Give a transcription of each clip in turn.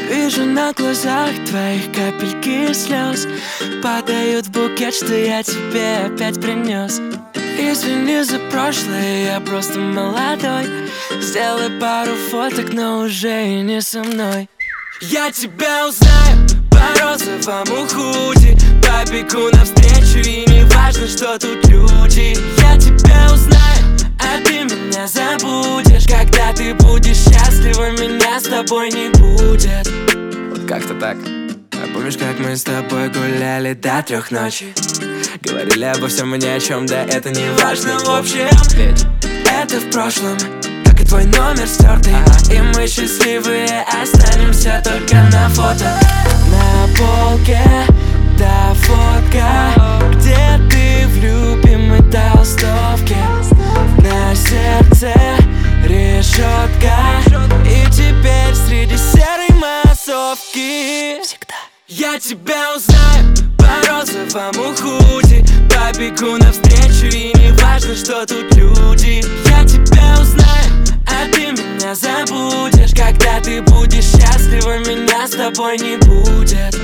Вижу на глазах твоих капельки слез падают в букет, что я тебе опять принес. Извини за прошлое, я просто молодой. Сделай пару фоток, но уже и не со мной. Я тебя узнаю по розовому худи, побегу навстречу, и не важно, что тут люди. Я тебя узнаю, а ты меня забудешь. Когда ты будешь счастлива, меня с тобой не будет. Вот как-то так. А помнишь, как мы с тобой гуляли до 3 ночи? Говорили обо всем и ни о чем, да это не важно в общем. Ведь это в прошлом, как и твой номер стертый. И мы счастливые останемся только на фото. На полке та фотка, где ты в любимой толстовке. На сердце решетка, и теперь среди серой массовки всегда я тебя узнаю по розовому худи, побегу навстречу, и не важно, что тут люди. Я тебя узнаю, а ты меня забудешь. Когда ты будешь счастлива, меня с тобой не будет.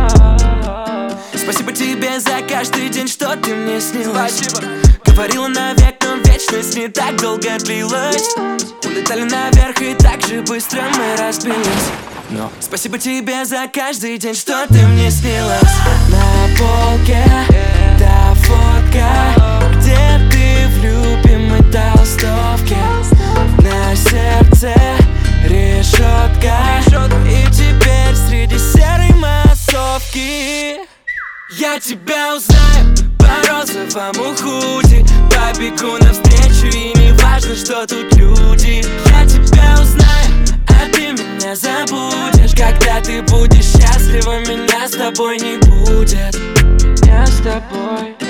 Спасибо тебе за каждый день, что ты мне снилась. Спасибо. Говорила навек, но вечность не так долго длилась. Улетали наверх, и так же быстро мы разбились. Но спасибо тебе за каждый день, что ты мне снилась. На полке та фотка, где ты в любимой толстовке. На сердце решетка, и теперь среди серой массовки я тебя узнаю по розовому худи, побегу навстречу, и не важно, что тут люди. Я тебя узнаю, а ты меня забудешь. Когда ты будешь счастлива, меня с тобой не будет. Я с тобой.